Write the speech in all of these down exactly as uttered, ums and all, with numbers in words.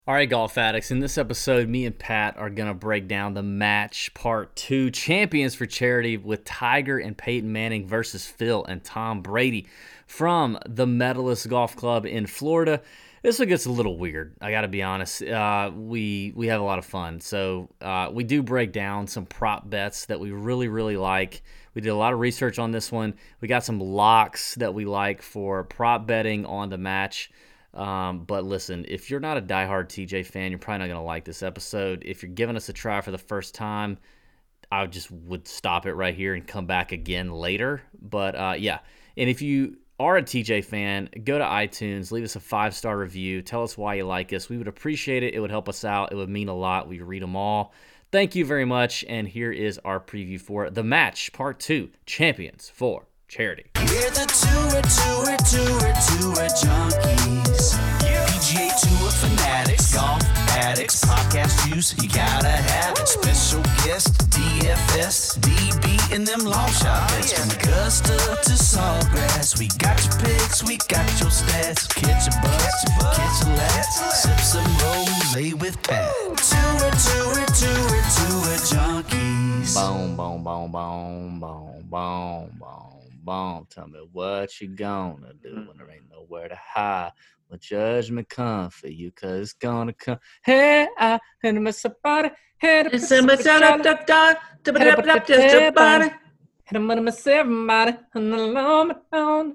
All right, golf addicts. In this episode, me and Pat are going to break down the match part two, Champions for Charity, with Tiger and Peyton Manning versus Phil and Tom Brady from the Medalist Golf Club in Florida. This one gets a little weird, I got to be honest. Uh, we we have a lot of fun. So uh, we do break down some prop bets that we really, really like. We did a lot of research on this one. We got some locks that we like for prop betting on the match. Um, but listen, if you're not a diehard T J fan, you're probably not going to like this episode. If you're giving us a try for the first time, I just would stop it right here and come back again later. But uh, yeah, and if you are a T J fan, go to iTunes, leave us a five-star review. Tell us why you like us. We would appreciate it. It would help us out. It would mean a lot. We read them all. Thank you very much. And here is our preview for the match, part two, Champions for Charity. We're the tour, tour, tour, tour junkies. P G A Tour fanatics, golf addicts, podcast juice, you gotta have it. Special guest, D F S, D B, and them long shot bets. From Augusta to Sawgrass, we got your picks, we got your stats. Catch a bus, catch a laugh, sip some rosé with Pat. Tour, tour, tour, tour junkies. Boom, boom, boom, boom, boom, boom, boom. Boom, tell me what you gonna do when there ain't nowhere to hide. When judgment come for you, cause it's gonna come. Hey, I had to miss somebody. Had to miss somebody. Had to miss everybody. And alone, alone.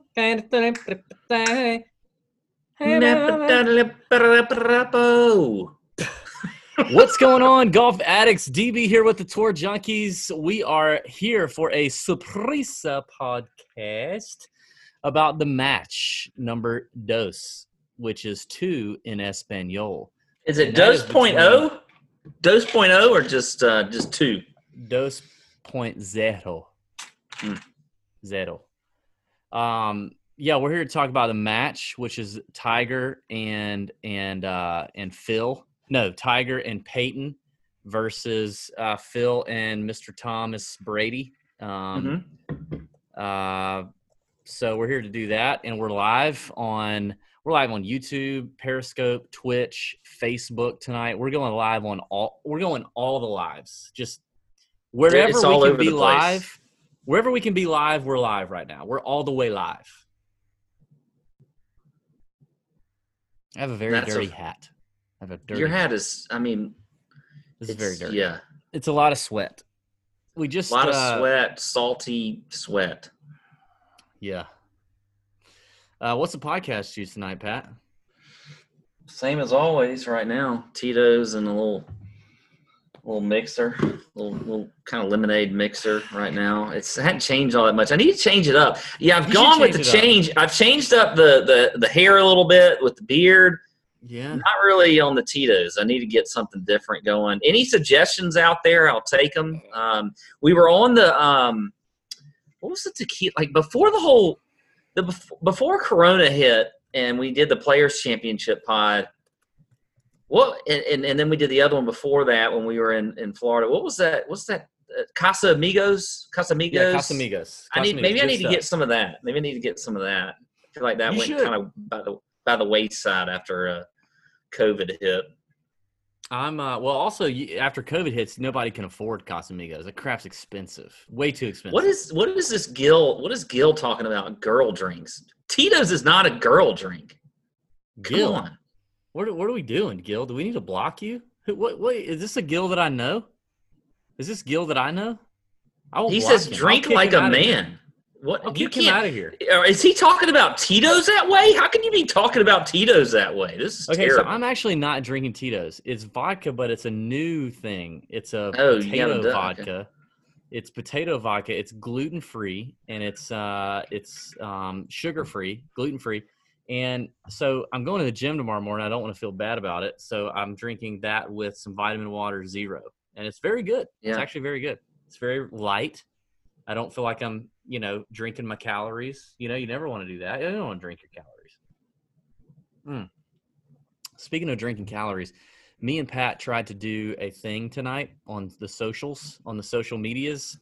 What's going on, golf addicts? D B here with the Tour Junkies. We are here for a sorpresa podcast about the match number dos, which is two in Espanol. Is it dos point oh? Dos point oh or just uh, just two? Dos point zero. Hmm. Zero. Um, yeah, we're here to talk about the match, which is Tiger and and uh, and Phil. No, Tiger and Peyton versus uh, Phil and Mister Thomas Brady. Um, Mm-hmm. uh, so we're here to do that, and we're live on we're live on YouTube, Periscope, Twitch, Facebook tonight. We're going live on all we're going all the lives. Just wherever It's we all can over be the place. live, wherever we can be live, we're live right now. We're all the way live. I have a very That's dirty a- hat. I have a dirty Your hat is, I mean, This is it's, very dirty. yeah, It's a lot of sweat. We just a lot uh, of sweat, salty sweat. Yeah. Uh, what's the podcast juice tonight, Pat? Same as always right now. Tito's and a little little mixer, little, little kind of lemonade mixer right now. It's it hadn't changed all that much. I need to change it up. Yeah, I've You gone should with the change it up. change. I've changed up the, the, the hair a little bit with the beard. Yeah. Not really on the Tito's. I need to get something different going. Any suggestions out there? I'll take them. Um, we were on the um, what was the tequila like before the whole the before, before Corona hit and we did the Players Championship pod. What and, and, and then we did the other one before that when we were in, in Florida. What was that? What's that? Uh, Casa Amigos. Casa Amigos. Yeah, Casamigos. I need Casamigos. maybe I Good need stuff. to get some of that. Maybe I need to get some of that. I feel like that You went should. kind of by the by the wayside after uh, COVID hit. I'm uh well also you, after COVID hits, nobody can afford Casamigos. That crap's expensive. Way too expensive. What is what is this Gil? What is Gil talking about? Girl drinks. Tito's is not a girl drink. Come Gil? on. What are, what are we doing, Gil? Do we need to block you? Who- What what is this a Gil that I know? Is this Gil that I know? I will He block says him. I'll drink kick like him a out of here. man. What I'll you kick him can't? out of here. Uh, Is he talking about Tito's that way? How can you be talking about Tito's that way? This is Okay, terrible. so I'm actually not drinking Tito's. It's vodka, but it's a new thing. It's a Oh, you potato haven't done- vodka. It's potato vodka. It's gluten free and it's uh it's um sugar free, gluten free. And so I'm going to the gym tomorrow morning. I don't want to feel bad about it, so I'm drinking that with some vitamin water zero, and it's very good. It's Yeah. actually very good. It's very light. I don't feel like I'm, you know, drinking my calories. You know, you never want to do that. You don't want to drink your calories. Mm. Speaking of drinking calories, me and Pat tried to do a thing tonight on the socials, on the social medias.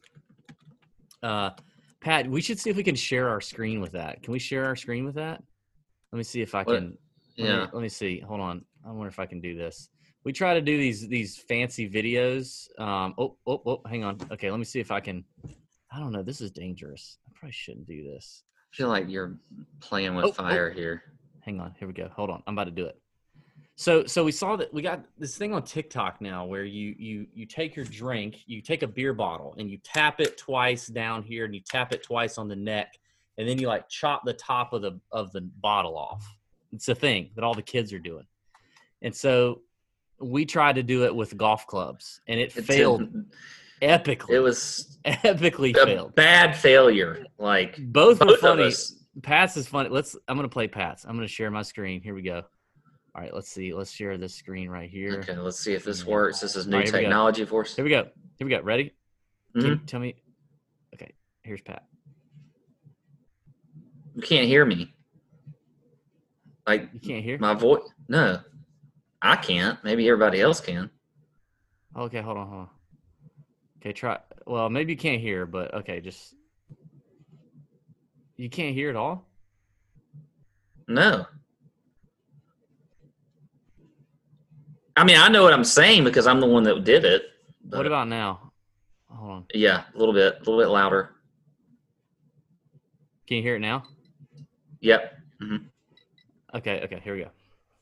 Uh, Pat, we should see if we can share our screen with that. Can we share our screen with that? Let me see if I What? can. Let Yeah. Me, let me see. Hold on. I wonder if I can do this. We try to do these these fancy videos. Um, oh, oh, oh, hang on. Okay, let me see if I can. I don't know. This is dangerous. I probably shouldn't do this. I feel like you're playing with Oh, fire oh. here. Hang on. Here we go. Hold on. I'm about to do it. So so we saw that we got this thing on TikTok now where you you you take your drink, you take a beer bottle and you tap it twice down here and you tap it twice on the neck, and then you like chop the top of the of the bottle off. It's a thing that all the kids are doing. And so we tried to do it with golf clubs, and it It's failed a- epically. It was epically a failed. bad failure. Like Both were both of funny. us. Pat's is funny. Let's. I'm gonna play Pat's. I'm gonna share my screen. Here we go. All right, let's see. Let's share this screen right here. Okay, let's see if this Yeah. works. This is new All right, here we go. technology for us. Here we go. Here we go. Ready? Can Mhm. you tell me? Okay. Here's Pat. You can't hear me. Like You can't hear? my voice? No, I can't. Maybe everybody else can. Okay. Hold on. Hold on. Okay. Try. Well, maybe you can't hear, but okay. Just. You can't hear at all? No. I mean, I know what I'm saying because I'm the one that did it. But What about now? Hold on. yeah, a little bit, a little bit louder. Can you hear it now? Yep. hmm Okay. Okay. Here we go.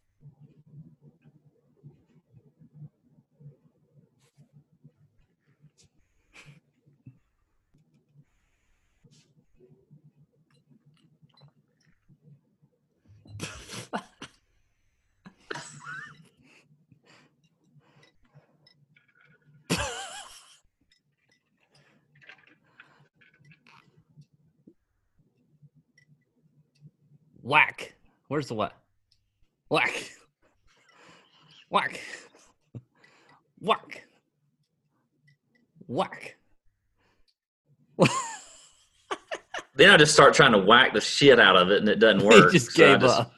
Whack. Where's the what? Whack. Whack. Whack. Whack. Then I just start trying to whack the shit out of it, and it doesn't He work. just So I gave just- up.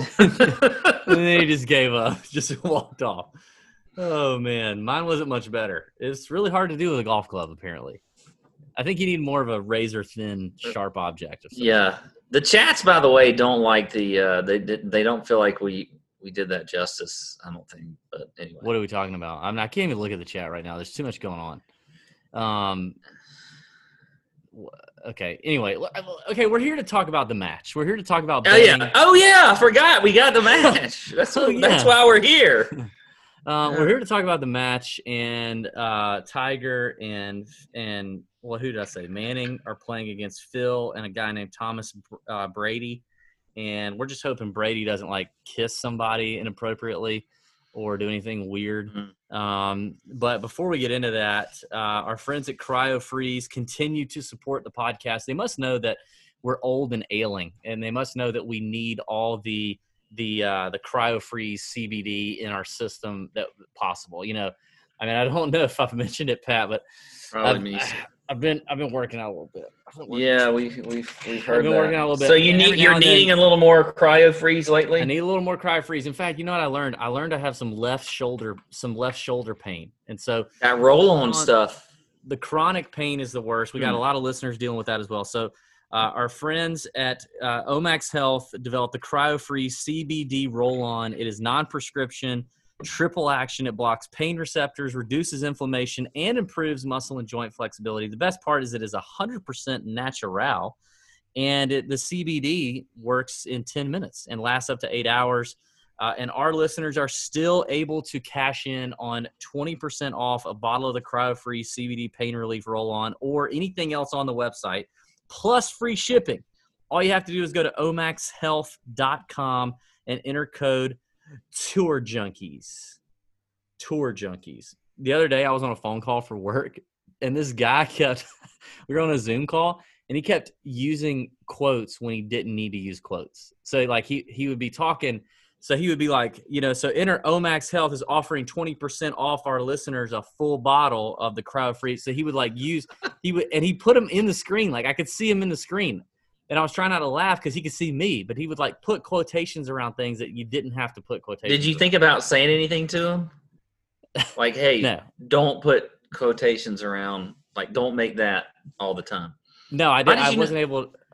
And then he just gave up. Just walked off. Oh man, mine wasn't much better. It's really hard to do with a golf club, apparently. I think you need more of a razor thin, sharp object. Of some Yeah, the chats, by the way, don't like the. Uh, they did- they don't feel like we we did that justice. I don't think. But anyway, What are we talking about? I'm not, I can't even look at the chat right now. There's too much going on. Um. wh- Okay. Anyway. l- Okay. We're here to talk about the match. We're here to talk about. Oh Betting. yeah, oh yeah, I forgot we got the match. That's Oh, that's yeah. why we're here. Uh, we're here to talk about the match, and uh, Tiger and and well, who did I say? Manning are playing against Phil and a guy named Thomas uh, Brady, and we're just hoping Brady doesn't like kiss somebody inappropriately or do anything weird. Mhm. Um, but before we get into that, uh, our friends at Cryo Freeze continue to support the podcast. They must know that we're old and ailing, and they must know that we need all the the uh, the Cryo Freeze C B D in our system that possible. You know, I mean, I don't know if I've mentioned it, Pat, but Probably I've, me. I've been I've been working out a little bit. I've been working- Yeah, we we've we've heard been that. working out a little bit. So you And need every you're now and then- needing a little more cryo freeze lately. I need a little more Cryo Freeze. In fact, you know what I learned? I learned I have some left shoulder some left shoulder pain, and so that roll on on- stuff. the chronic pain is the worst. We got Hmm. a lot of listeners dealing with that as well. So uh, our friends at uh, Omax Health developed the CryoFree C B D roll-on. It is non-prescription, triple action. It blocks pain receptors, reduces inflammation, and improves muscle and joint flexibility. The best part is it is one hundred percent natural, and it, the C B D works in ten minutes and lasts up to eight hours. Uh, and our listeners are still able to cash in on twenty percent off a bottle of the CryoFree C B D Pain Relief Roll-On or anything else on the website, plus free shipping. All you have to do is go to omax health dot com and enter code Tour Junkies. Tour Junkies. The other day, I was on a phone call for work, and this guy kept – we were on a Zoom call, and he kept using quotes when he didn't need to use quotes. So, like, he, he would be talking – so he would be like, you know, so enter Omax Health is offering twenty percent off our listeners a full bottle of the CryoFree. So he would like use, he would, and he put them in the screen. Like I could see him in the screen. And I was trying not to laugh because he could see me, but he would like put quotations around things that you didn't have to put quotations. Did you around. think about saying anything to him? Like, hey, No. don't put quotations around. Like, don't make that all the time. No, I, Why did, did I you wasn't able.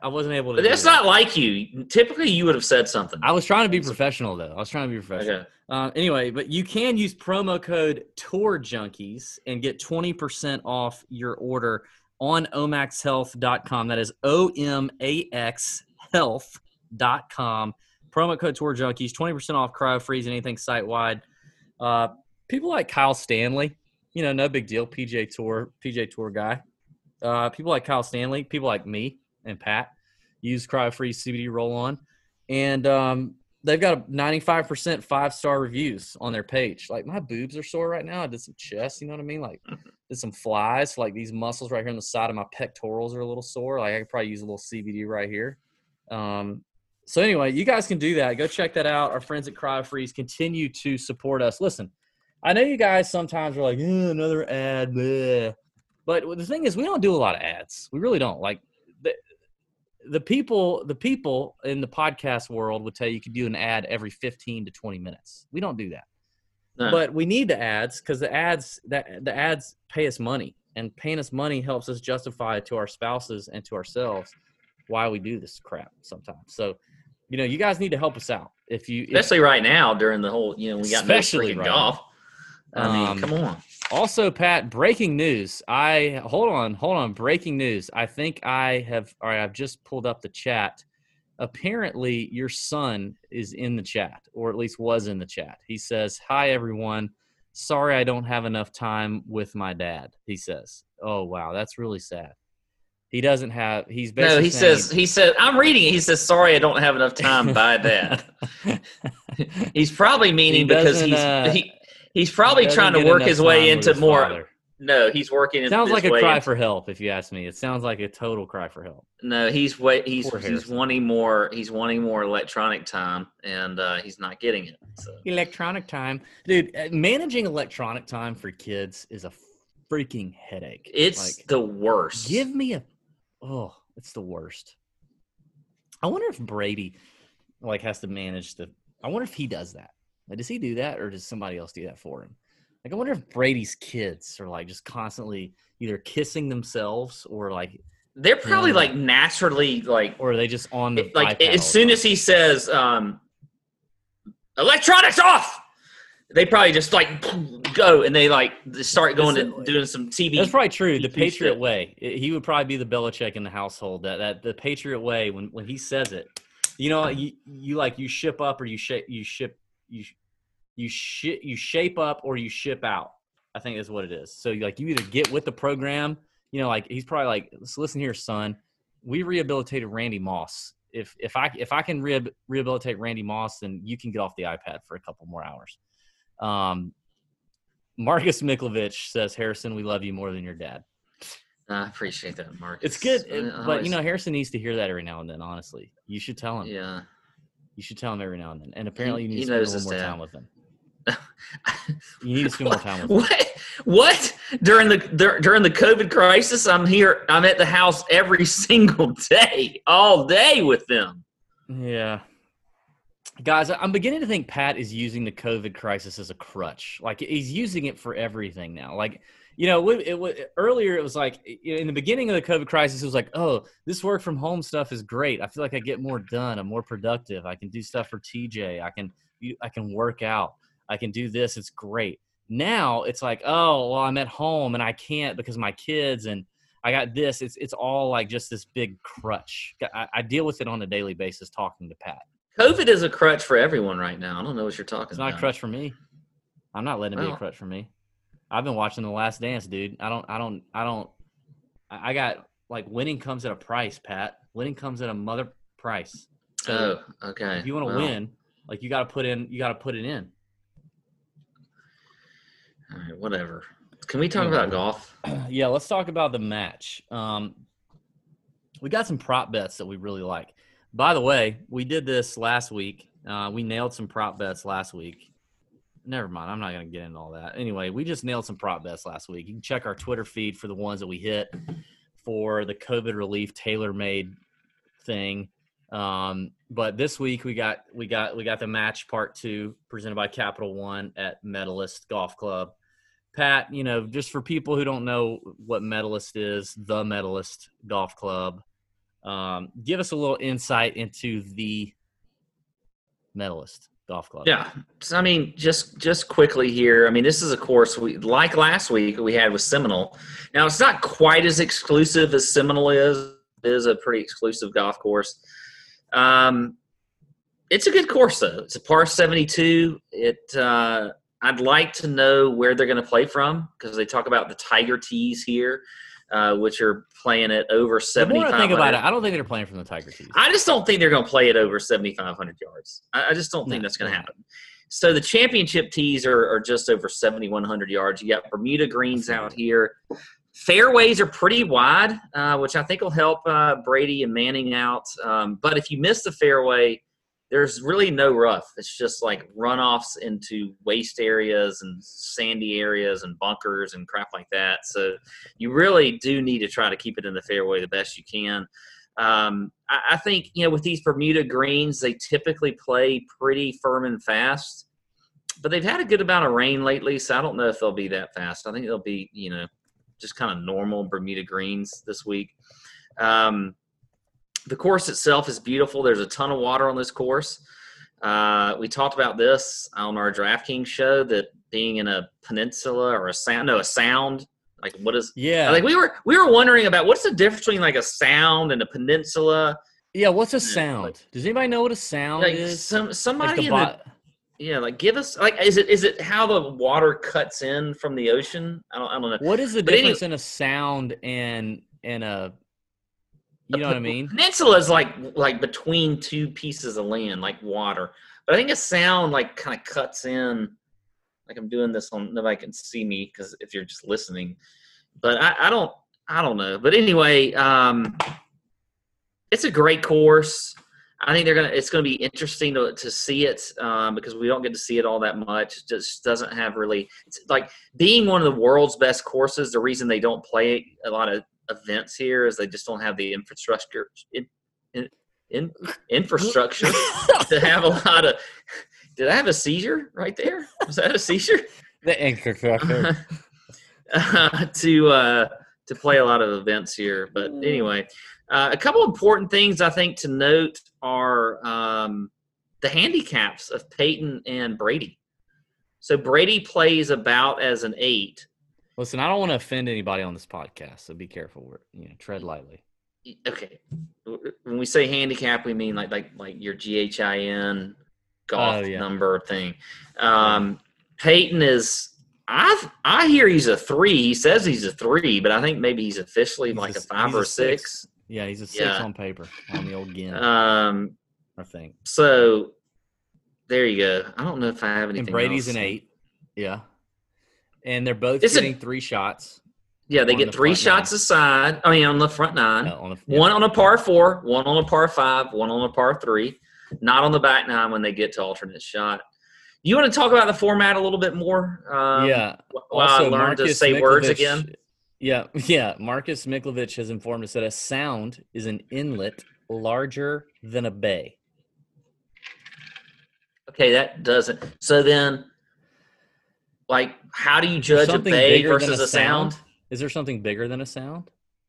I wasn't able to. But do that's that. not like you. Typically, you would have said something. I was trying to be professional, though. I was trying to be professional. Okay. Uh, anyway, but you can use promo code Tour Junkies and get twenty percent off your order on omax health dot com. That is O M A X health dot com. Promo code Tour Junkies, twenty percent off cryo freeze and anything site-wide. Uh, people like Kyle Stanley, you know, no big deal, P G A Tour, P G A Tour guy. Uh, people like Kyle Stanley, people like me and Pat use cryo freeze C B D roll-on. And um, they've got a ninety-five percent five-star reviews on their page. Like, my boobs are sore right now. I did some chest, you know what I mean? Like, did some flies. Like, these muscles right here on the side of my pectorals are a little sore. Like, I could probably use a little C B D right here. Um, so, anyway, you guys can do that. Go check that out. Our friends at CryoFreeze continue to support us. Listen, I know you guys sometimes are like, eh, another ad, bleh. But the thing is, we don't do a lot of ads. We really don't. Like, the, the people the people in the podcast world would tell you you could do an ad every fifteen to twenty minutes. We don't do that. No. But we need the ads because the ads that the ads pay us money, and paying us money helps us justify to our spouses and to ourselves why we do this crap sometimes. So, you know, you guys need to help us out. If you Especially if, right now during the whole, you know, we got no Especially freaking right golf. I mean, Um, come on. Also, Pat, breaking news. I hold on, hold on. Breaking news. I think I have. All right, I've just pulled up the chat. Apparently, your son is in the chat, or at least was in the chat. He says, "Hi, everyone. Sorry, I don't have enough time with my dad." He says, "Oh, wow, that's really sad." He doesn't have. He's basically No, he saying, says, he said, I'm reading it. He says, sorry, I don't have enough time by that. He's probably meaning He because doesn't, he's uh, he, he's probably doesn't trying to get work enough his way time with into his more. father. No, he's working. Sounds his like a way cry into, for help, if you ask me. It sounds like a total cry for help. No, he's way he's Poor he's Harrison. wanting more. He's wanting more electronic time, and uh, he's not getting it. So Electronic time. Dude, uh, managing electronic time for kids is a freaking headache. it's like, the worst. give me a oh, it's the worst. I wonder if Brady like has to manage the I wonder if he does that. Like, does he do that, or does somebody else do that for him? Like, I wonder if Brady's kids are like just constantly either kissing themselves or like They're probably Yeah. like naturally like or are they just on the like iPad all as the soon time? as he says um, electronics off, they probably just like go and they like start going Is it- and doing some T V. That's probably true. The T V Patriot shit. way. It- He would probably be the Belichick in the household. That that the Patriot way. When when he says it, you know, you you like you ship up or you shape you ship you you ship you shape up or you ship out. I think is what it is. So like you either get with the program. You know, like he's probably like, so listen here, son. We rehabilitated Randy Moss. If if I if I can re- rehabilitate Randy Moss, then you can get off the iPad for a couple more hours. Um, Marcus Miklovich says, Harrison, we love you more than your dad. I appreciate that, Marcus. It's good, I it- but always- you know, Harrison needs to hear that every now and then. Honestly, you should tell him. yeah. You should tell him every now and then. And apparently, you need he to spend a knows little his more dad. time with him. You need to spend more time with him. What? What? During the dur- during the COVID crisis, I'm here. I'm at the house every single day, all day with them. Yeah, guys, I'm beginning to think Pat is using the COVID crisis as a crutch. Like he's using it for everything now. Like, you know, it, it, it, earlier it was like in the beginning of the COVID crisis, it was like, oh, this work from home stuff is great. I feel like I get more done. I'm more productive. I can do stuff for T J. I can I can work out. I can do this. It's great. Now it's like, oh, well, I'm at home and I can't because my kids and I got this. It's it's all like just this big crutch. I, I deal with it on a daily basis talking to Pat. COVID is a crutch for everyone right now. I don't know what you're talking It's not about. a crutch for me. I'm not letting it be Well- a crutch for me. I've been watching The Last Dance, dude. I don't, I don't, I don't, I I got like winning comes at a price, Pat. Winning comes at a mother price. So Oh, okay. if you want to Well, win, like you got to put in, you got to put it in. All right, whatever. Can we talk Anyway. about golf? Yeah, let's talk about the match. Um, we got some prop bets that we really like. By the way, we did this last week. Uh, we nailed some prop bets last week. Never mind. I'm not going to get into all that. Anyway, we just nailed some prop bets last week. You can check our Twitter feed for the ones that we hit for the COVID relief tailor-made thing. Um, but this week we got we got we got the match part two presented by Capital One at Medalist Golf Club. Pat, you know, just for people who don't know what Medalist is, the Medalist Golf Club. Um, give us a little insight into the Medalist Golf Club. Yeah. So, I mean, just just quickly here. I mean, this is a course we like last week we had with Seminole. Now, it's not quite as exclusive as Seminole is. It is a pretty exclusive golf course. Um, it's a good course though. It's a par seventy-two. It. Uh, I'd like to know where they're going to play from because they talk about the Tiger Tees here, uh, which are playing at over seventy-five hundred. The more I think about it, I don't think they're playing from the Tiger Tees. I just don't think they're going to play it over seventy-five hundred yards. I, I just don't think No, that's going to no. happen. So the championship tees are, are just over seventy-one hundred yards. You got Bermuda greens out here. Fairways are pretty wide, uh, which I think will help uh, Brady and Manning out. Um, but if you miss the fairway, there's really no rough. It's just like runoffs into waste areas and sandy areas and bunkers and crap like that. So you really do need to try to keep it in the fairway the best you can. Um, I, I think, you know, with these Bermuda greens, they typically play pretty firm and fast. But they've had a good amount of rain lately, so I don't know if they'll be that fast. I think they'll be, you know, just kind of normal Bermuda greens this week. Um, The course itself is beautiful. There's a ton of water on this course. Uh, we talked about this on our DraftKings show, that being in a peninsula or a sound, no, a sound, like what is, Yeah. like we were, we were wondering about what's the difference between like a sound and a peninsula. Yeah, what's a Yeah, sound? like- Does anybody know what a sound Like is? some, Like somebody the in bo- the, yeah, like give us, like, is it, is it how the water cuts in from the ocean? I don't, I don't know. What is the But any- difference in a sound and and a you know what I mean? Peninsula is like like between two pieces of land, like water. But I think a sound like kind of cuts in. Like I'm doing this on, nobody can see me because if you're just listening. But I, I don't I don't know. But anyway, um, it's a great course. I think they're gonna. It's gonna be interesting to to see it um, because we don't get to see it all that much. It just doesn't have really. It's like being one of the world's best courses. The reason they don't play a lot of events here is they just don't have the infrastructure in, in, in infrastructure to have a lot of. Did I have a seizure right there? Was that a seizure? The infrastructure. uh, to uh, to play a lot of events here, but anyway, uh, a couple important things I think to note are um, the handicaps of Peyton and Brady. So Brady plays about as an eight. Listen, I don't want to offend anybody on this podcast, so be careful. We're, you know, tread lightly. Okay, when we say handicap, we mean like like like your G H I N golf Oh, yeah. number thing. Um, Peyton is. I I hear he's a three. He says he's a three, but I think maybe he's officially He's like a- a, five he's or a a six. six. Yeah, he's a six Yeah. on paper on the old Gin, Um, I think. so there you go. I don't know if I have anything. And Brady's else. an eight. Yeah. And they're both It's a- getting three shots. Yeah, they on get the three front shots nine. aside. I mean, on the front nine. No, on the, yeah. One on a par four, one on a par five, one on a par three. Not on the back nine when they get to alternate shot. You want to talk about the format a little bit more? Um, yeah. wh- While I learn to say words Miklovich- again. Yeah, yeah. Marcus Miklovich has informed us that a sound is an inlet larger than a bay. Okay, that doesn't. So then, like, how do you judge a Something bay bigger than versus a sound? Is there something bigger than a sound?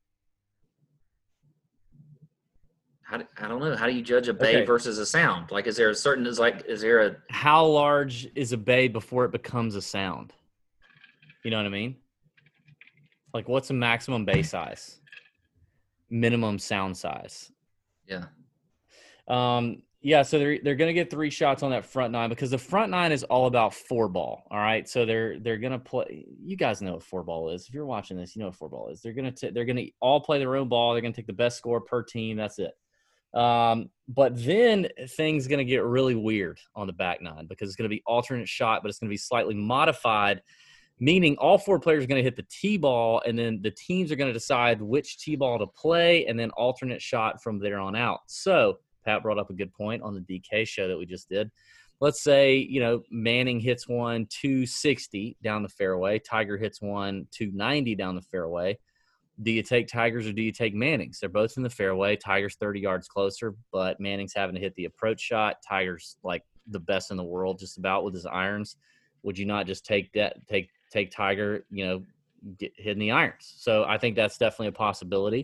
How do, I don't know. How do you judge a bay Okay. versus a sound? Like, is there a certain? Is like, is there a? How large is a bay before it becomes a sound? You know what I mean? Like, what's a maximum bay size? Minimum sound size. Yeah. Um, yeah, so they're they're gonna get three shots on that front nine because the front nine is all about four ball. All right, so they're they're gonna play. You guys know what four ball is. If you're watching this, you know what four ball is. They're gonna t- they're gonna all play their own ball. They're gonna take the best score per team. That's it. Um, but then things gonna get really weird on the back nine because it's gonna be alternate shot, but it's gonna be slightly modified. Meaning all four players are going to hit the tee ball, and then the teams are going to decide which tee ball to play, and then alternate shot from there on out. So Pat brought up a good point on the D K show that we just did. Let's say, you know, Manning hits one two sixty down the fairway. Tiger hits one two ninety down the fairway. Do you take Tigers or do you take Manning's? They're both in the fairway. Tiger's thirty yards closer, but Manning's having to hit the approach shot. Tiger's like the best in the world just about with his irons. Would you not just take that, take, take Tiger, you know, get hitting the irons? So I think that's definitely a possibility.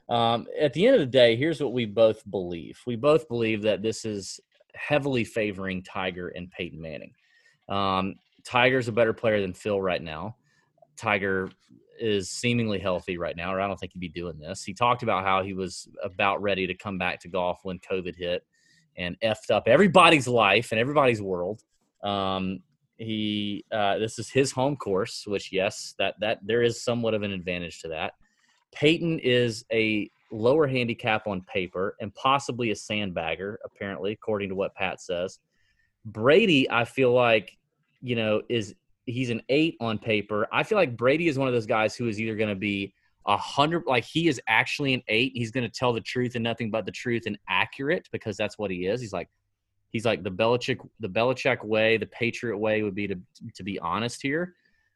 Um, at the end of the day, here's what we both believe. We both believe that this is heavily favoring Tiger and Peyton Manning. Um, Tiger's a better player than Phil right now. Tiger is seemingly healthy right now, or I don't think he'd be doing this. He talked about how he was about ready to come back to golf when COVID hit and effed up everybody's life and everybody's world. Um, he uh, this is his home course, which yes, that that there is somewhat of an advantage to that. Peyton is a lower handicap on paper and possibly a sandbagger, apparently, according to what Pat says. Brady, I feel like, you know, is he's an eight on paper. I feel like Brady is one of those guys who is either going to be a hundred, like he is actually an eight. He's going to tell the truth and nothing but the truth and accurate because that's what he is. He's like, he's like the Belichick, the Belichick way, the Patriot way would be to to be honest here.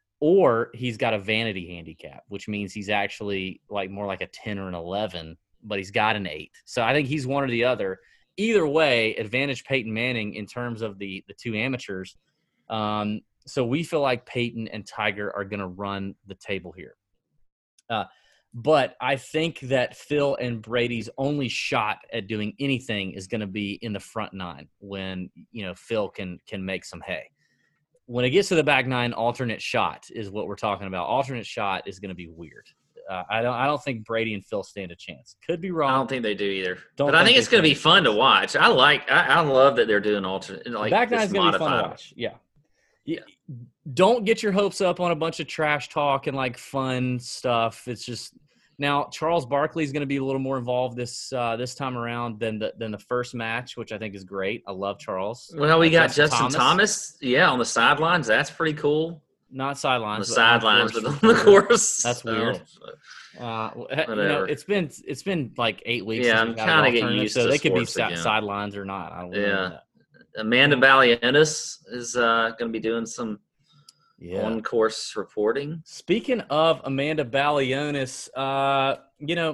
Or he's got a vanity handicap, which means he's actually like more like a ten or an eleven, but he's got an eight. So I think he's one or the other. Either way, advantage Peyton Manning in terms of the the two amateurs. Um, so we feel like Peyton and Tiger are going to run the table here. Uh, but I think that Phil and Brady's only shot at doing anything is going to be in the front nine when, you know, Phil can can make some hay. When it gets to the back nine, alternate shot is what we're talking about. Alternate shot is going to be weird. Uh, I don't. I don't think Brady and Phil stand a chance. Could be wrong. I don't think they do either. Don't but I think think they it's going to be stand a fun to chance. watch. I like. I, I love that they're doing alternate. Like Back this nine's going to be fun to modified. watch. Yeah. yeah. Don't get your hopes up on a bunch of trash talk and like fun stuff. It's just now Charles Barkley is going to be a little more involved this uh, this time around than the than the first match, which I think is great. I love Charles. Well, we Uh, got Justin Justin Thomas. Thomas. Yeah, on the sidelines. That's pretty cool. Not On sidelines. the but on sidelines, course but for on the sure. course. That's weird. Oh, Uh, well, he- you know, Whatever. it's been it's been like eight weeks. Yeah, since I'm we've had kinda golf getting tournament, used so to they could be sports sa- again. sidelines or not. I don't really Yeah. know. Amanda Balionis is uh, going to be doing some Yeah. on-course reporting. Speaking of Amanda Balionis, uh, you know,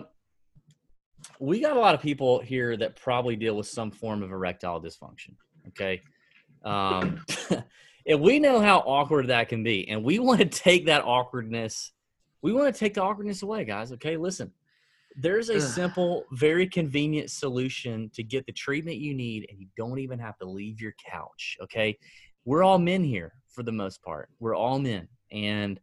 we got a lot of people here that probably deal with some form of erectile dysfunction. Okay. Um, and we know how awkward that can be. And we want to take that awkwardness. We want to take the awkwardness away, guys. Okay. Listen, there's a Ugh. simple, very convenient solution to get the treatment you need. And you don't even have to leave your couch. Okay. We're all men here for the most part. We're all men. And,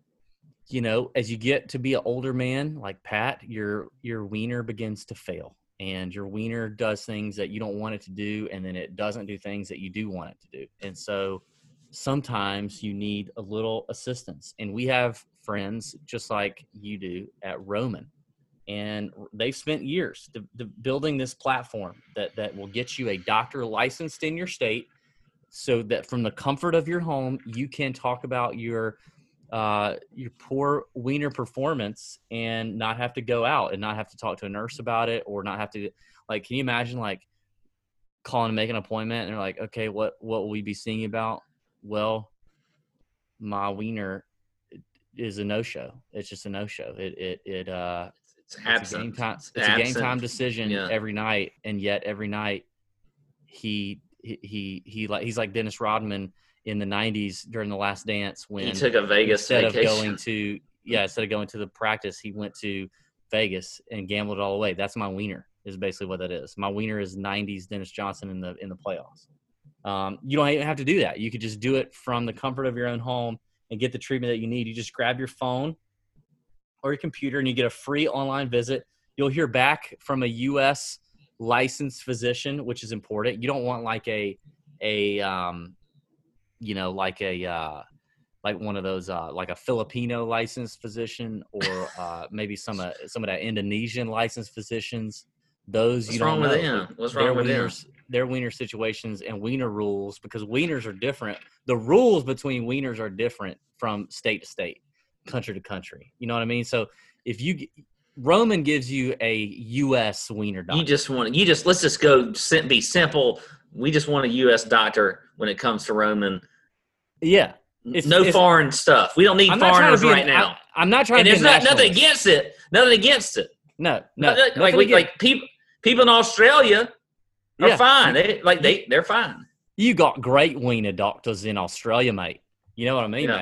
you know, as you get to be an older man like Pat, your your wiener begins to fail, and your wiener does things that you don't want it to do, and then it doesn't do things that you do want it to do. And so sometimes you need a little assistance. And we have friends just like you do at Roman, and they've spent years to, to building this platform that that will get you a doctor licensed in your state, so that from the comfort of your home you can talk about your uh, your poor wiener performance and not have to go out and not have to talk to a nurse about it, or not have to, like, can you imagine like calling and making an appointment and they're like, okay, what, what will we be seeing about? Well, my wiener is a no-show. It's just a no-show. It, it, it, uh, It's it's a absent. game time, It's it's a game absent. time decision Yeah. every night. And yet every night he, he, he, he like, he's like Dennis Rodman in the nineties during the Last Dance, when He took a Vegas instead vacation. of going to yeah instead of going to the practice, he went to Vegas and gambled it all away. That's my wiener, is basically what that is. My wiener is nineties Dennis Johnson in the in the playoffs. Um, you don't even have to do that. You could just do it from the comfort of your own home and get the treatment that you need. You just grab your phone or your computer and you get a free online visit. You'll hear back from a U S licensed physician, which is important. You don't want like a a um, you know, like a, uh, like one of those, uh, like a Filipino licensed physician, or uh, maybe some, uh, some of that Indonesian licensed physicians. Those What's you don't wrong know. with them? What's Their wrong with them? wieners, their wiener situations and wiener rules, because wieners are different. The rules between wieners are different from state to state, country to country. You know what I mean? So if you, g- Roman gives you a U S wiener doctor. You just want you just let's just go sim- be simple. We just want a U S doctor when it comes to Roman. yeah. It's- no it's- foreign stuff. We don't need I'm not trying to foreigners be an- right now. I, I'm not trying And to there's be a not, nothing nationalist. against it. Nothing against it. No, no. Nothing- like nothing we, against- like people people in Australia are Yeah. fine. They like they they're fine. You got great wiener doctors in Australia, mate. You know what I mean, Yeah. mate?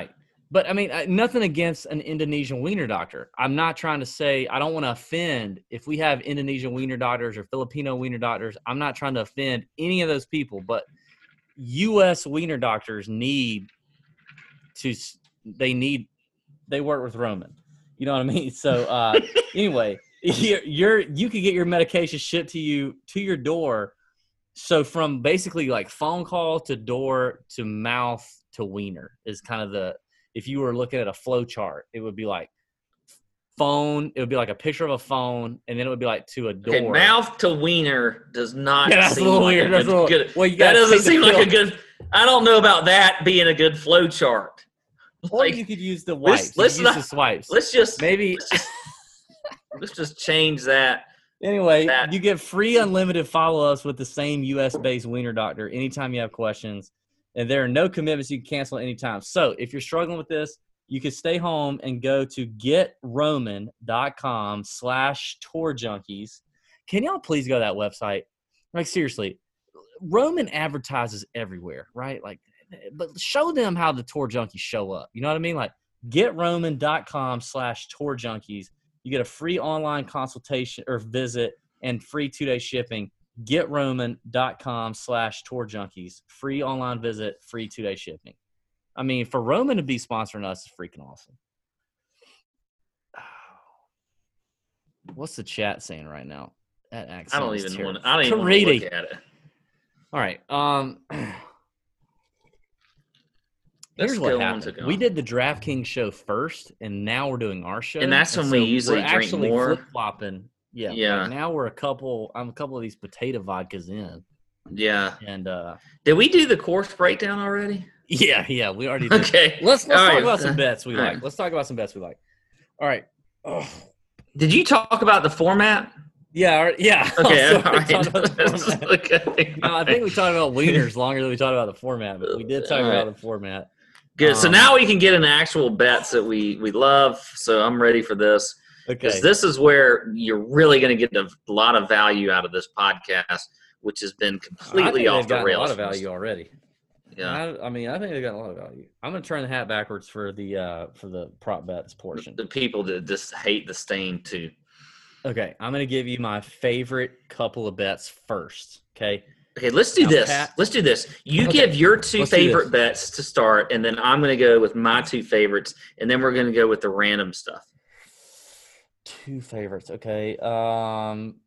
But I mean, I- nothing against an Indonesian wiener doctor. I'm not trying to say I don't want to offend. If we have Indonesian wiener doctors or Filipino wiener doctors, I'm not trying to offend any of those people. But U S wiener doctors need to. They need. They work with Roman. You know what I mean? So uh, anyway, you're, you're you can get your medication shipped to you to your door. So from basically like phone call to door to mouth to wiener is kind of the. If you were looking at a flow chart, it would be like phone. It would be like a picture of a phone, and then it would be like to a door. Okay, mouth to wiener does not Yeah, that's a seem little like weird. a That's good, a little- good well, you that gotta doesn't take the seem like a pill. good I don't know about that being a good flow chart. Or Like, you could use the let's- wipes. You let's could use not- the swipes. let's just Maybe. let's just, let's just change that. Anyway, that- you get free unlimited follow-ups with the same U S-based wiener doctor anytime you have questions, and there are no commitments. You can cancel anytime. So if you're struggling with this, you can stay home and go to getroman.com slash tour junkies. Can y'all please go to that website? Like, seriously, Roman advertises everywhere, right? Like, but show them how the tour junkies show up. You know what I mean? Like, getroman.com slash tour junkies. You get a free online consultation or visit and free two-day shipping. Getroman.com slash tour junkies. Free online visit, free two-day shipping. I mean, for Roman to be sponsoring us is freaking awesome. What's the chat saying right now? That accent I don't is even terrible. want to I don't even want to Caridi. look at it. All right. Um, Let's here's what go on happened. to go We on. did the DraftKings show first, and now we're doing our show. And that's when we usually we're drink actually more. flip-flopping. Yeah. Yeah. Like now we're a couple. I'm a couple of these potato vodkas in, Yeah. and uh, Did we do the course breakdown already? yeah, yeah, we already did. Okay. Let's let's All talk right. about some bets we All like. right. Let's talk about some bets we like. All right. Oh. Did you talk about the format? Yeah, all right, yeah. Okay. Also, all we right. talked about the format. Okay. No, I think we talked about wieners longer than we talked about the format, but we did talk All right. about the format. Good. So Um, now we can get into actual bets that we we love. So I'm ready for this. Okay. Because this is where you're really going to get a lot of value out of this podcast, which has been I completely think off they've the gotten rails. a lot of from us. value already. Yeah. I, I mean, I think they've got a lot of value. I'm going to turn the hat backwards for the uh, for the prop bets portion. The people that just hate the stain too. Okay, I'm going to give you my favorite couple of bets first. Okay. Okay, let's do Now, this. Pat- let's do this. You Okay, give your two let's do favorite this. bets to start, and then I'm going to go with my two favorites, and then we're going to go with the random stuff. Two favorites. Okay. Um.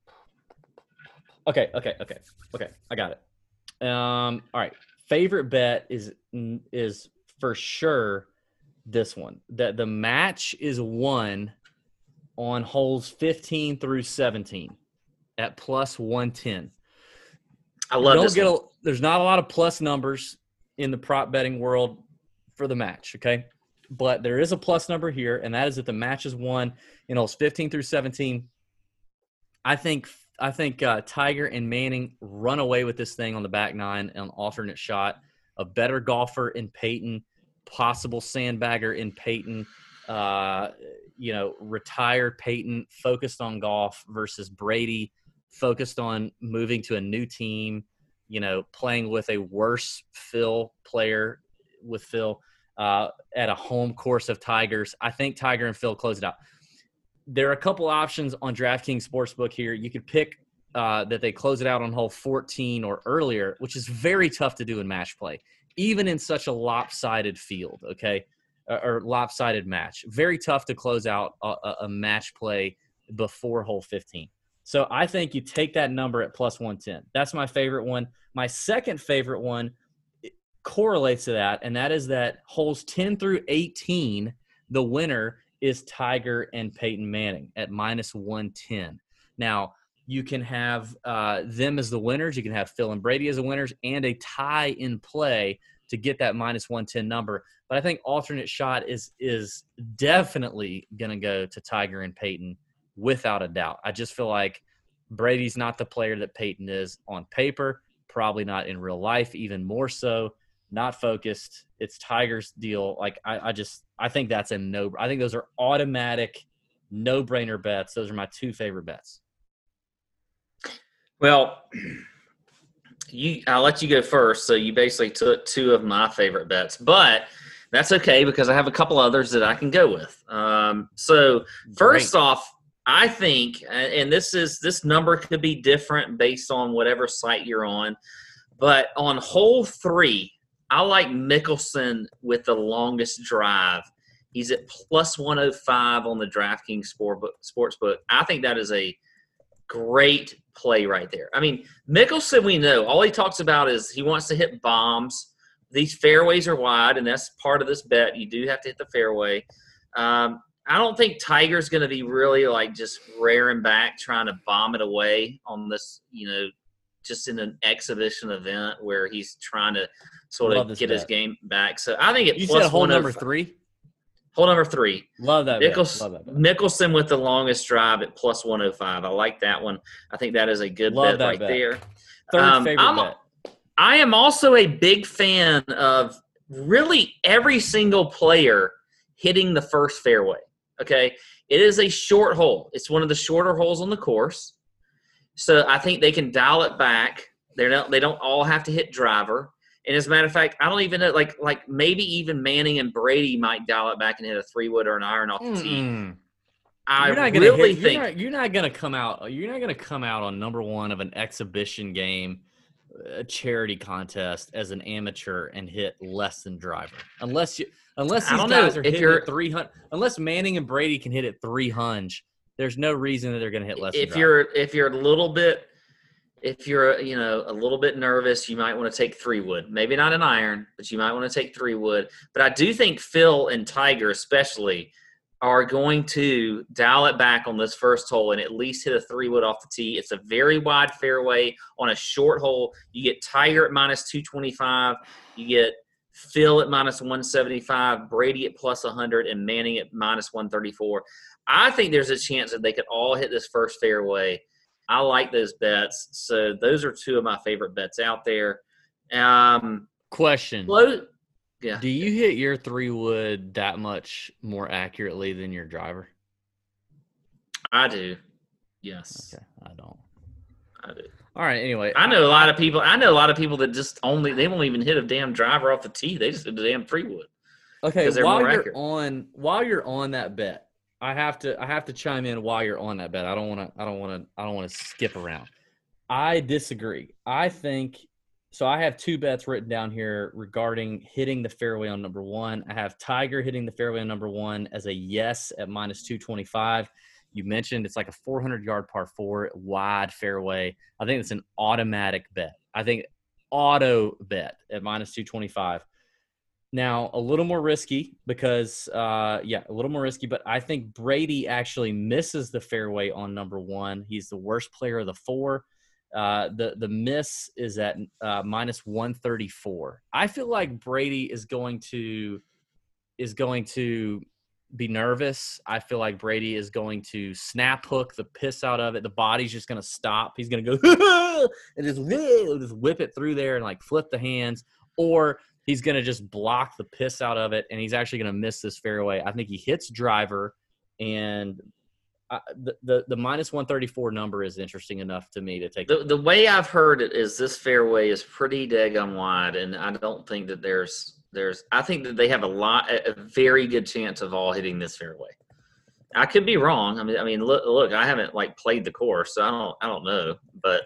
Okay. Okay. Okay. Okay. I got it. Um. All right. Favorite bet is is for sure this one. That the match is won on holes fifteen through seventeen at plus one ten. I love Don't this get one. a, there's not a lot of plus numbers in the prop betting world for the match, okay? But there is a plus number here, and that is that the match is won in holes fifteen through seventeen. I think I think uh, Tiger and Manning run away with this thing on the back nine on alternate shot. A better golfer in Peyton, possible sandbagger in Peyton. Uh, you know, retired Peyton, focused on golf versus Brady, focused on moving to a new team, you know, playing with a worse Phil player with Phil uh, at a home course of Tigers. I think Tiger and Phil close it out. There are a couple options on DraftKings Sportsbook here. You could pick uh, that they close it out on hole fourteen or earlier, which is very tough to do in match play, even in such a lopsided field, okay, or, or lopsided match. Very tough to close out a, a, a match play before hole fifteen. So I think you take that number at plus one ten. That's my favorite one. My second favorite one correlates to that, and that is that holes ten through eighteen, the winner is Tiger and Peyton Manning at minus one ten. Now, you can have uh, them as the winners. You can have Phil and Brady as the winners and a tie in play to get that minus one ten number. But I think alternate shot is is definitely going to go to Tiger and Peyton without a doubt. I just feel like Brady's not the player that Peyton is on paper, probably not in real life, even more so. Not focused. It's Tiger's deal. Like I, I just, I think that's a no. I think those are automatic, no-brainer bets. Those are my two favorite bets. Well, you, I'll let you go first. So you basically took two of my favorite bets, but That's okay because I have a couple others that I can go with. Um, so first Great. off, I think, and this is this number could be different based on whatever site you're on, but on hole three, I like Mickelson with the longest drive. He's at plus one oh five on the DraftKings Sportbook. Sportsbook. I think that is a great play right there. I mean, Mickelson, we know, all he talks about is he wants to hit bombs. These fairways are wide, and that's part of this bet. You do have to hit the fairway. Um, I don't think Tiger's going to be really, like, just rearing back trying to bomb it away on this, you know, just in an exhibition event where he's trying to sort Love of this get bet. his game back. So I think it You plus said hole one oh five. number three? Hole number three. Love that bet. Mickels- Love that bet. Mickelson with the longest drive at plus one oh five. I like that one. I think that is a good Love bet that right bet. there. Third Um, favorite I'm- bet. I am also a big fan of really every single player hitting the first fairway. Okay. It is a short hole. It's one of the shorter holes on the course. So I think they can dial it back. They're not, they don't all have to hit driver. And as a matter of fact, I don't even know, like, like maybe even Manning and Brady might dial it back and hit a three wood or an iron off the tee. Mm-mm. I You're not gonna really hit, think you're not, you're not gonna come out. You're not gonna come out on number one of an exhibition game, a charity contest as an amateur and hit less than driver, unless you unless I these don't know. guys are If hitting you're- at three hundred. Unless Manning and Brady can hit it three hundred, there's no reason that they're gonna hit less. if than you're if you're a little bit if you're you know a little bit nervous, you might want to take three wood. Maybe not an iron, but you might want to take three wood. But I do think Phil and Tiger especially are going to dial it back on this first hole and at least hit a three wood off the tee. It's a very wide fairway on a short hole. You get Tiger at minus two twenty-five. You get Phil at minus one seventy-five, Brady at plus one hundred, and Manning at minus one thirty-four. I think there's a chance that they could all hit this first fairway. I like those bets. So those are two of my favorite bets out there. Um, Question: Flo- yeah. Do you hit your three wood that much more accurately than your driver? I do. Yes, Okay, I don't. I do. All right. Anyway, I know a lot of people. I know a lot of people that just only they won't even hit a damn driver off the tee. They just hit a damn three wood. Okay, 'Cause they're while more you're accurate. on while you're on that bet, I have to I have to chime in while you're on that bet. I don't want to I don't want to I don't want to skip around. I disagree. I think so. I have two bets written down here regarding hitting the fairway on number one. I have Tiger hitting the fairway on number one as a yes at minus two twenty-five. You mentioned it's like a four hundred yard par four wide fairway. I think it's an automatic bet. I think auto bet at minus two twenty-five. Now, a little more risky because, uh, yeah, a little more risky, but I think Brady actually misses the fairway on number one. He's the worst player of the four. Uh, the, the miss is at uh, minus one thirty-four. I feel like Brady is going to is going to be nervous. I feel like Brady is going to snap hook the piss out of it. The body's just going to stop. He's going to go and just, just whip it through there and like flip the hands, or he's going to just block the piss out of it, and he's actually going to miss this fairway. I think he hits driver, and I, the, the the minus one thirty-four number is interesting enough to me to take. The the way I've heard it is this fairway is pretty daggone wide, and I don't think that there's there's. I think that they have a lot, a very good chance of all hitting this fairway. I could be wrong. I mean, I mean, look, look, I haven't like played the course, so I don't, I don't know, but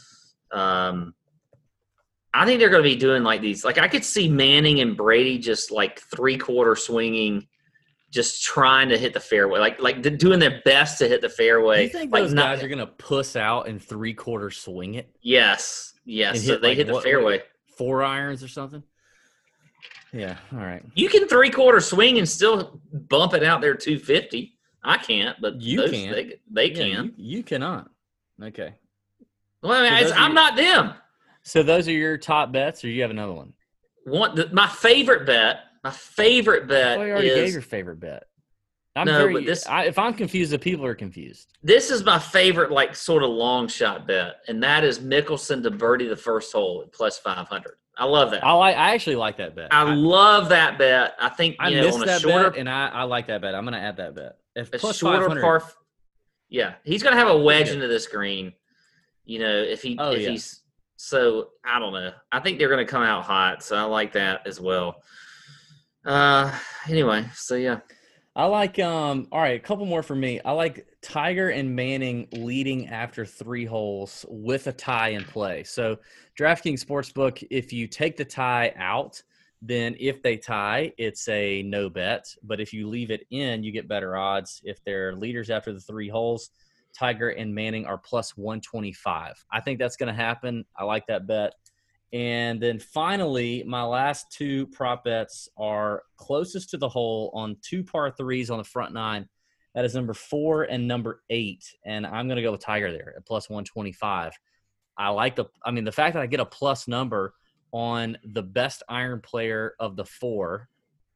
um. I think they're going to be doing like these. Like I could see Manning and Brady just like three quarter swinging, just trying to hit the fairway, like like they're doing their best to hit the fairway. You think like those not- guys are going to puss out and three quarter swing it? Yes, yes. And So hit, they like, hit the what- fairway. what, four irons or something? Yeah. All right. You can three quarter swing and still bump it out there two fifty. I can't, but You those, can. They, they Yeah, can. You, you cannot. Okay. Well, I mean, So it's- those are I'm your- not them. So those are your top bets, or you have another one? One, the, my favorite bet. My favorite bet Well, you already is gave your favorite bet. I'm No, very, but this- I, if I'm confused, the people are confused. this is my favorite, like sort of long shot bet, and that is Mickelson to birdie the first hole at plus five hundred. I love that. I like. I actually like that bet. I love that bet. I think I you know missed on a that shorter, bet, and I, I like that bet. I'm going to add that bet. If a plus shorter five hundred, par. Yeah, he's gonna have a wedge Yeah. into this green. You know, if he Oh, if yeah. he's so I don't know. I think they're gonna come out hot, so I like that as well. Uh, anyway, so yeah. I like um all right, a couple more for me. I like Tiger and Manning leading after three holes with a tie in play. So DraftKings Sportsbook, if you take the tie out, then if they tie, it's a no bet. But if you leave it in, you get better odds. If they're leaders after the three holes, Tiger and Manning are plus one twenty-five. I think that's going to happen. I like that bet. And then finally, my last two prop bets are closest to the hole on two par threes on the front nine. That is number four and number eight. And I'm going to go with Tiger there at plus one twenty-five. I like the, I mean, the fact that I get a plus number on the best iron player of the four.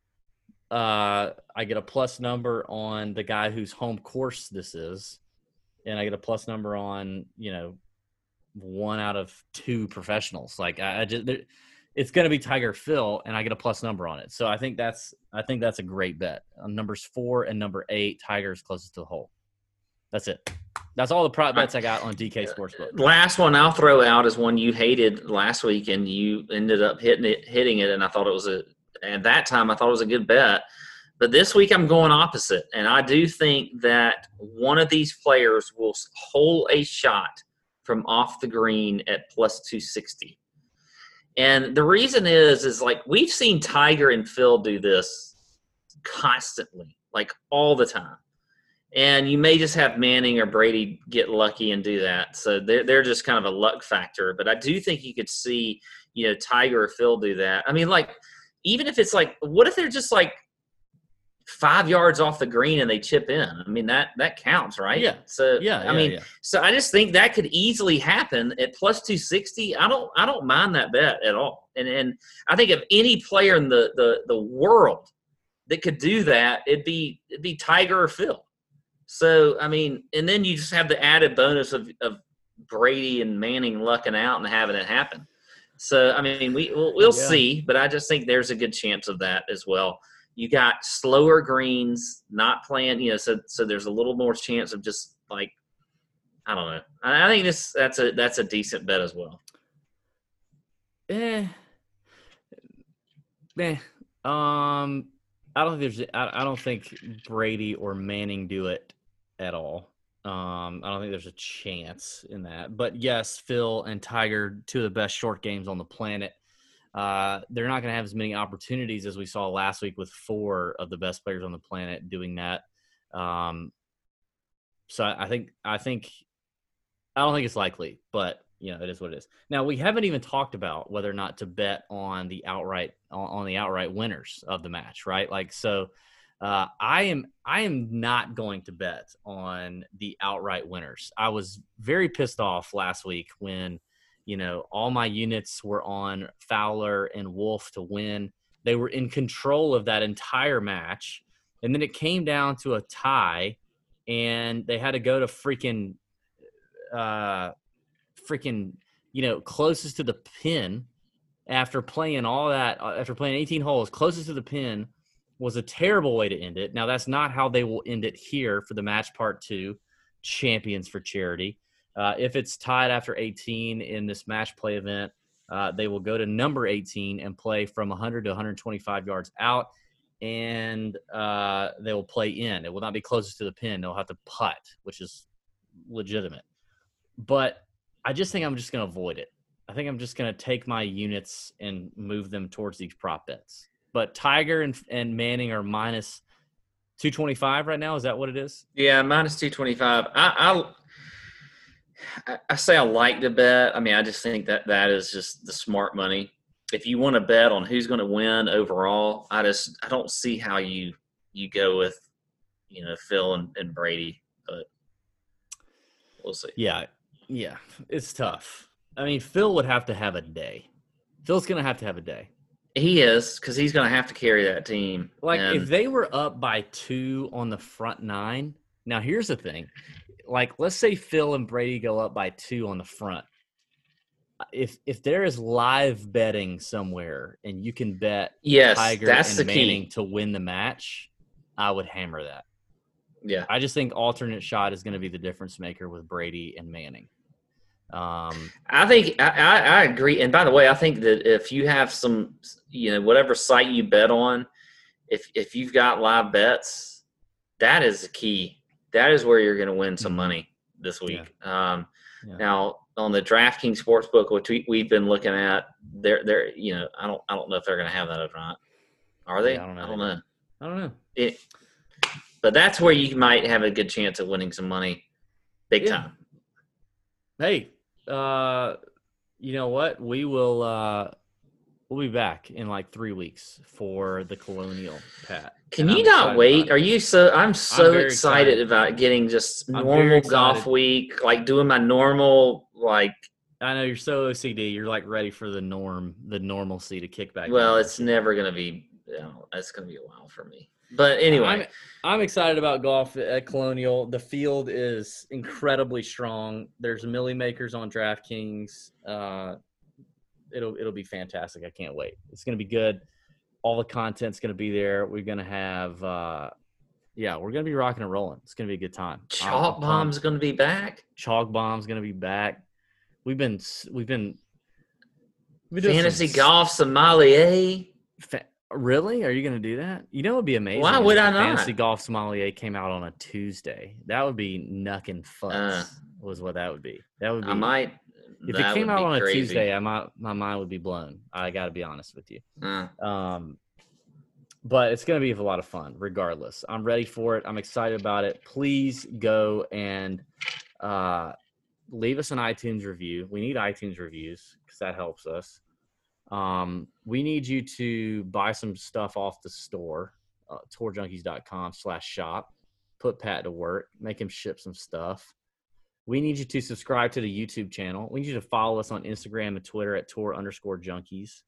Uh, I get a plus number on the guy whose home course this is. And I get a plus number on, you know, one out of two professionals. Like I, I just, it's going to be Tiger Phil, and I get a plus number on it. So I think that's, I think that's a great bet. On numbers four and number eight, Tiger's closest to the hole. That's it. That's all the prop bets I got on D K Sportsbook. Last one I'll throw out is one you hated last week, and you ended up hitting it, hitting it, and I thought it was a. At that time, I thought it was a good bet. But this week I'm going opposite, and I do think that one of these players will hole a shot from off the green at plus two sixty. And the reason is, is like we've seen Tiger and Phil do this constantly, like all the time. And you may just have Manning or Brady get lucky and do that. So they're, they're just kind of a luck factor. But I do think you could see, you know, Tiger or Phil do that. I mean, like, even if it's like, what if they're just like five yards off the green and they chip in? I mean, that that counts, right? Yeah. So Yeah. I yeah, mean, yeah. so I just think that could easily happen at plus two sixty. I don't I don't mind that bet at all. And and I think of any player in the the the world that could do that, it'd be it'd be Tiger or Phil. So I mean, and then you just have the added bonus of of Brady and Manning lucking out and having it happen. So I mean, we we'll, we'll Yeah. see, but I just think there's a good chance of that as well. You got slower greens, not playing, you know, so so there's a little more chance of just like, I don't know. I, I think this that's a that's a decent bet as well. Eh. Eh. Um, I don't think there's. I, I don't think Brady or Manning do it at all. Um, I don't think there's a chance in that. But yes, Phil and Tiger, two of the best short games on the planet. Uh, they're not going to have as many opportunities as we saw last week with four of the best players on the planet doing that. Um, so I, I think I think I don't think it's likely, but you know, it is what it is. Now we haven't even talked about whether or not to bet on the outright on, on the outright winners of the match, right? Like so. Uh, I am I am not going to bet on the outright winners. I was very pissed off last week when, you know, all my units were on Fowler and Wolf to win. They were in control of that entire match, and then it came down to a tie, and they had to go to freaking, uh, freaking, you know, closest to the pin after playing all that. After playing eighteen holes, closest to the pin. Was a terrible way to end it. Now, that's not how they will end it here for the match part two, Champions for Charity. Uh, if it's tied after eighteen in this match play event, uh, they will go to number eighteen and play from one hundred to one hundred twenty-five yards out, and uh, they will play in. It will not be closest to the pin. They'll have to putt, which is legitimate. But I just think I'm just going to avoid it. I think I'm just going to take my units and move them towards these prop bets. But Tiger and, and Manning are minus two twenty-five right now. Is that what it is? Yeah, minus two twenty-five. I, I I say I like to bet. I mean, I just think that that is just the smart money. If you want to bet on who's going to win overall, I just I don't see how you you go with, you know, Phil and, and Brady, but we'll see. Yeah, yeah, it's tough. I mean, Phil would have to have a day. Phil's going to have to have a day. He is, because he's going to have to carry that team. Like, and, if they were up by two on the front nine, now here's the thing. Like, let's say Phil and Brady go up by two on the front. If if there is live betting somewhere and you can bet yes, Tiger that's and the Manning key. to win the match, I would hammer that. Yeah. I just think alternate shot is going to be the difference maker with Brady and Manning. Um, I think I, I, I agree. And by the way, I think that if you have some, you know, whatever site you bet on, if if you've got live bets, that is the key. That is where you're going to win some Mhm. money this week. Um, Yeah. Now on the DraftKings Sportsbook, which we, we've been looking at, they're they're you know I don't I don't know if they're going to have that or not. Are they? Yeah, I don't know I don't either. know. I don't know. It, but that's where you might have a good chance of winning some money, big Yeah. time. Hey, uh, you know what? We will. Uh, we'll be back in like three weeks for the Colonial, Pat. Can And you I'm not excited wait? about it. Are you so? I'm so very excited, excited. about getting just I'm very normal golf excited. week, like doing my normal, like. I know you're so O C D. You're like ready for the norm, the normalcy to kick back. Well, in. it's never gonna be. You know, it's gonna be a while for me. But anyway, I'm I'm excited about golf at Colonial. The field is incredibly strong. There's milli makers on DraftKings. Uh, it'll it'll be fantastic. I can't wait. It's gonna be good. All the content's gonna be there. We're gonna have. Uh, Yeah, we're gonna be rocking and rolling. It's gonna be a good time. Chalk I'm Bomb's pumped. gonna be back. Chalk Bomb's gonna be back. We've been we've been, we've been doing Fantasy some, golf sommelier. Fa- really? Are you gonna do that? You know, it'd be amazing. Why if would the I not? Fantasy golf sommelier came out on a Tuesday. That would be knuckin' fuss. Uh, was what that would be. That would be. I might. If that it came would out be on a crazy. Tuesday, I might my mind would be blown. I got to be honest with you. Uh, Um, but it's going to be a lot of fun regardless. I'm ready for it. I'm excited about it. Please go and uh, leave us an iTunes review. We need iTunes reviews because that helps us. Um, we need you to buy some stuff off the store, uh, tourjunkies.com slash shop. Put Pat to work. Make him ship some stuff. We need you to subscribe to the YouTube channel. We need you to follow us on Instagram and Twitter at tour underscore junkies.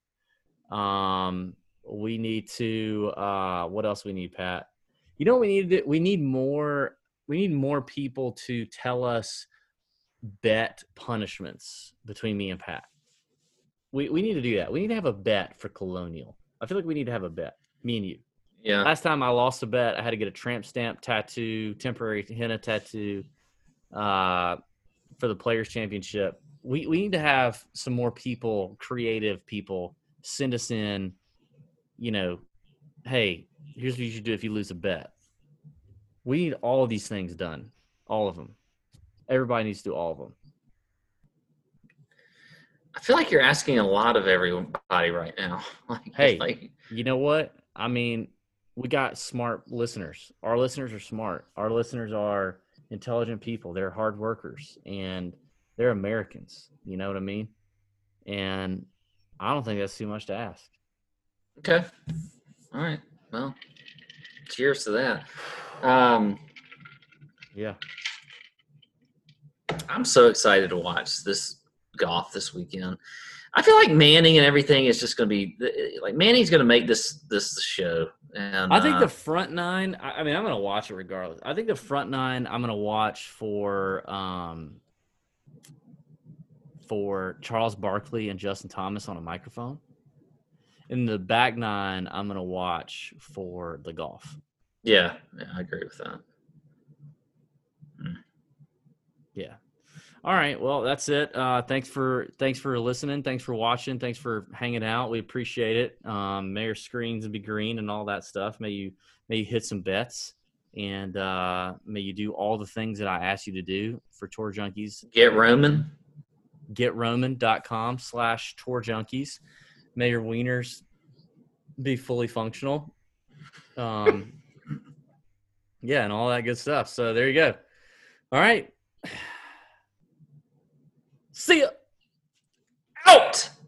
Um, we need to, uh, what else we need, Pat? You know what we need to do? We need more, we need more people to tell us bet punishments between me and Pat. We we need to do that. We need to have a bet for Colonial. I feel like we need to have a bet, me and you. yeah. Last time I lost a bet, I had to get a tramp stamp tattoo, temporary henna tattoo, uh, for the Players Championship. We we need to have some more people, creative people, send us in, you know, hey, here's what you should do if you lose a bet. We need all of these things done, all of them. Everybody needs to do all of them. I feel like you're asking a lot of everybody right now. like, Hey, like, you know what? I mean, we got smart listeners. Our listeners are smart. Our listeners are intelligent people. They're hard workers, and they're Americans. You know what I mean? And I don't think that's too much to ask. okay. All right. Well, cheers to that. Um, Yeah. I'm so excited to watch this golf this weekend. I feel like Manning and everything is just going to be like Manning's going to make this this show. And I think uh, the front nine, I I mean, I'm going to watch it regardless. I think the front nine, I'm going to watch for um, for Charles Barkley and Justin Thomas on a microphone. In the back nine, I'm going to watch for the golf. yeah, yeah, I agree with that. Yeah. All right. Well, that's it. Uh, thanks for thanks for listening. Thanks for watching. Thanks for hanging out. We appreciate it. Um, may your screens be green and all that stuff. May you may you hit some bets, and uh, may you do all the things that I asked you to do for Tour Junkies. Get Roman. GetRoman.com slash Tour Junkies. May your wieners be fully functional. Um, yeah, and all that good stuff. So there you go. All right. See ya. Out.